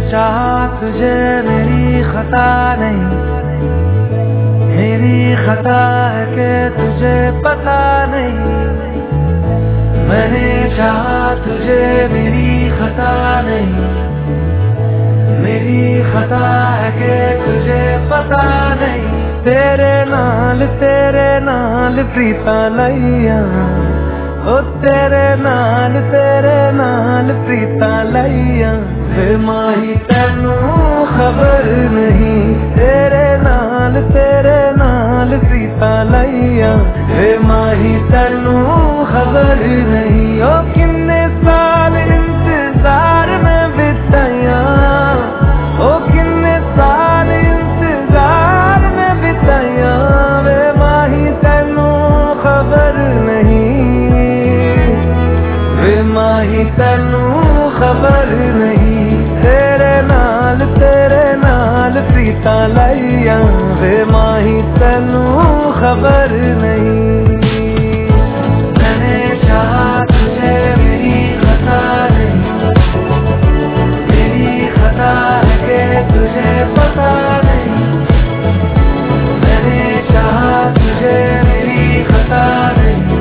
चाहा तुझे मेरी खता नहीं, मेरी खता है कि तुझे पता नहीं। मैंने चाहा तुझे मेरी खता नहीं, मेरी खता है कि तुझे पता नहीं। तेरे नाल प्रीता लैया, ओ तेरे नाल प्रीता लैया। वे माही तेनू खबर नहीं, तेरे नाल प्रीता लैया। वे माही तेनू खबर नहीं। ओ किन्ने साल इंतजार में बिताया, ओ किन्ने साल इंतजार में बिताया। वे माही तेनू खबर नहीं, वे माही तेनू खबर नहीं। तेरे नाल प्रीता लैया, वे माही तेनू खबर नहीं। मैंने चाहा तुझे मेरी खता नहीं, मेरी खता है कि तुझे पता नहीं। मैंने चाहा तुझे मेरी खता नहीं,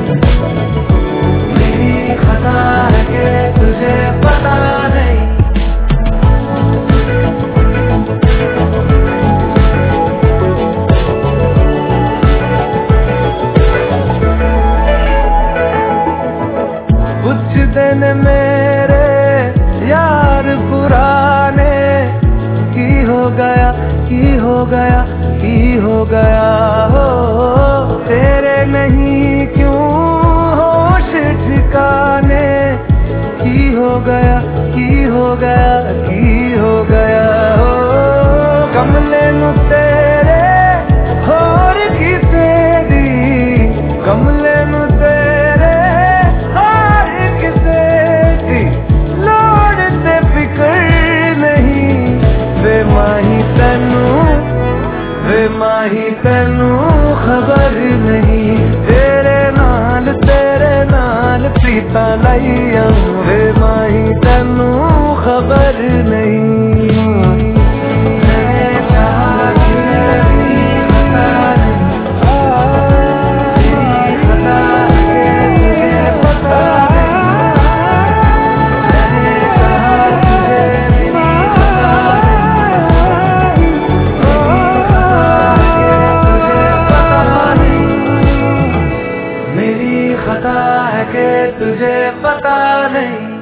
मेरी खता है कि तुझे पता नहीं। कुछ दिन मेरे यार पुराने की हो गया, की हो गया, की हो गया। हो तेरे नहीं क्यों होश ठिकाने की हो गया, की हो गया, की हो गया। हो कमले नु तेरे होर की तेरी, कमले नु तेरे होर की तेरी। लोड़ ते फिक्र नहीं, वे माही तेनू, वे माही तेनू खबर नहीं। तेरे नाल प्रीता लैया, वे माही तेनू खबर नहीं। मेरी खता है कि तुझे पता नहीं।